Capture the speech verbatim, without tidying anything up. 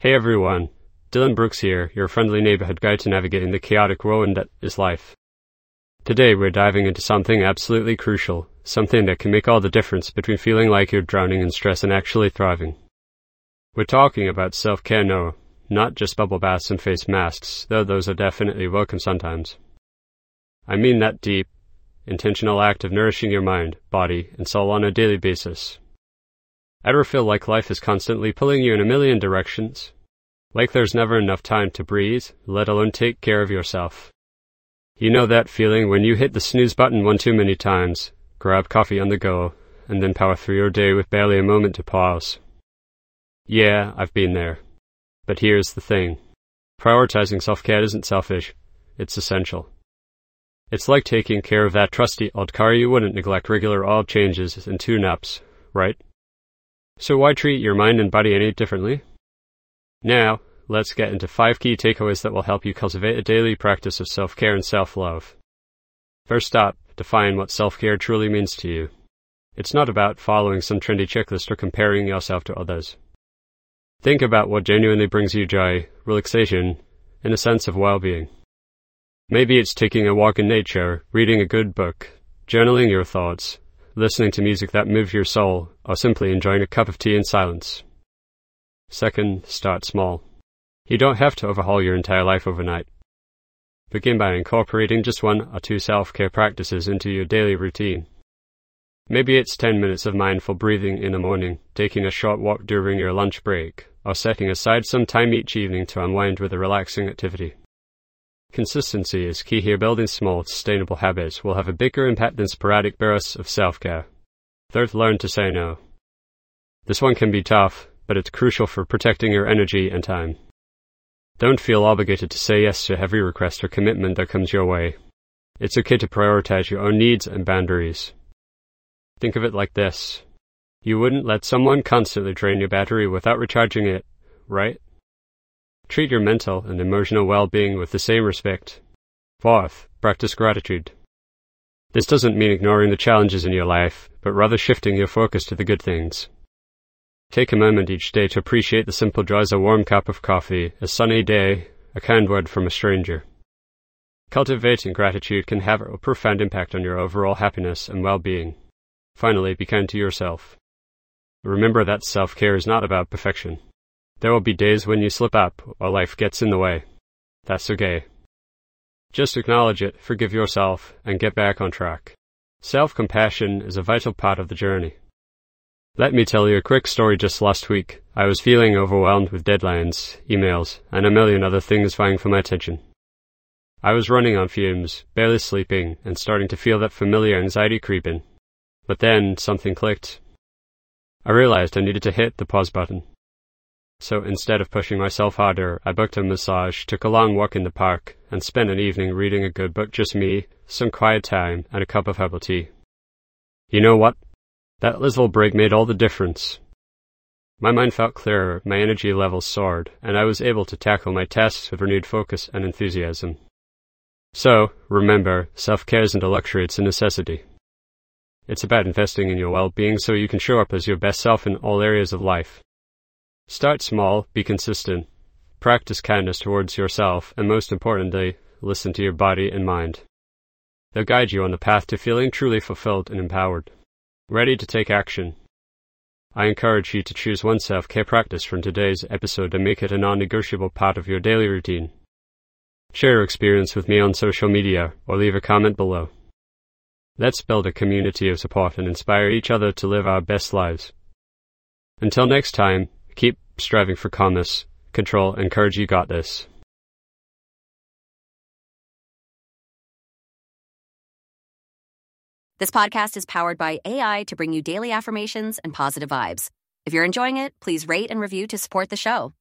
Hey everyone, Dylan Brooks here, your friendly neighborhood guide to navigating the chaotic whirlwind that is life. Today we're diving into something absolutely crucial, something that can make all the difference between feeling like you're drowning in stress and actually thriving. We're talking about self-care now, not just bubble baths and face masks, though those are definitely welcome sometimes. I mean that deep, intentional act of nourishing your mind, body, and soul on a daily basis. Ever feel like life is constantly pulling you in a million directions? Like there's never enough time to breathe, let alone take care of yourself. You know that feeling when you hit the snooze button one too many times, grab coffee on the go, and then power through your day with barely a moment to pause. Yeah, I've been there. But here's the thing. Prioritizing self-care isn't selfish, it's essential. It's like taking care of that trusty old car you wouldn't neglect regular oil changes and tune-ups, right? So why treat your mind and body any differently? Now, let's get into five key takeaways that will help you cultivate a daily practice of self-care and self-love. First up, define what self-care truly means to you. It's not about following some trendy checklist or comparing yourself to others. Think about what genuinely brings you joy, relaxation, and a sense of well-being. Maybe it's taking a walk in nature, reading a good book, journaling your thoughts, listening to music that moves your soul, or simply enjoying a cup of tea in silence. Second, start small. You don't have to overhaul your entire life overnight. Begin by incorporating just one or two self-care practices into your daily routine. Maybe it's ten minutes of mindful breathing in the morning, taking a short walk during your lunch break, or setting aside some time each evening to unwind with a relaxing activity. Consistency is key here. Building small, sustainable habits will have a bigger impact than sporadic bursts of self-care. Third, learn to say no. This one can be tough, but it's crucial for protecting your energy and time. Don't feel obligated to say yes to every request or commitment that comes your way. It's okay to prioritize your own needs and boundaries. Think of it like this. You wouldn't let someone constantly drain your battery without recharging it, right? Treat your mental and emotional well-being with the same respect. Fourth, practice gratitude. This doesn't mean ignoring the challenges in your life, but rather shifting your focus to the good things. Take a moment each day to appreciate the simple joys: a warm cup of coffee, a sunny day, a kind word from a stranger. Cultivating gratitude can have a profound impact on your overall happiness and well-being. Finally, be kind to yourself. Remember that self-care is not about perfection. There will be days when you slip up or life gets in the way. That's okay. Just acknowledge it, forgive yourself, and get back on track. Self-compassion is a vital part of the journey. Let me tell you a quick story. Just last week, I was feeling overwhelmed with deadlines, emails, and a million other things vying for my attention. I was running on fumes, barely sleeping, and starting to feel that familiar anxiety creeping. But then something clicked. I realized I needed to hit the pause button. So instead of pushing myself harder, I booked a massage, took a long walk in the park, and spent an evening reading a good book. Just me, some quiet time, and a cup of herbal tea. You know what? That little break made all the difference. My mind felt clearer, my energy levels soared, and I was able to tackle my tasks with renewed focus and enthusiasm. So, remember, self-care isn't a luxury, it's a necessity. It's about investing in your well-being so you can show up as your best self in all areas of life. Start small, be consistent, practice kindness towards yourself, and most importantly, listen to your body and mind. They'll guide you on the path to feeling truly fulfilled and empowered. Ready to take action? I encourage you to choose one self-care practice from today's episode and make it a non-negotiable part of your daily routine. Share your experience with me on social media or leave a comment below. Let's build a community of support and inspire each other to live our best lives. Until next time, keep striving for calmness, control, and courage. You got this. This podcast is powered by A I to bring you daily affirmations and positive vibes. If you're enjoying it, please rate and review to support the show.